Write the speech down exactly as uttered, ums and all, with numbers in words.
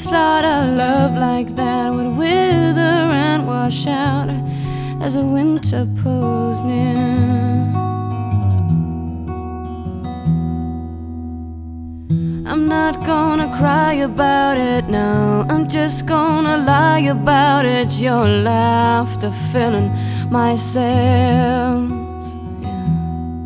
thought a love like that would wither and wash out as the winter pulls near. I'm not gonna cry about it now, I'm just gonna lie about it. Your laughter filling my sails.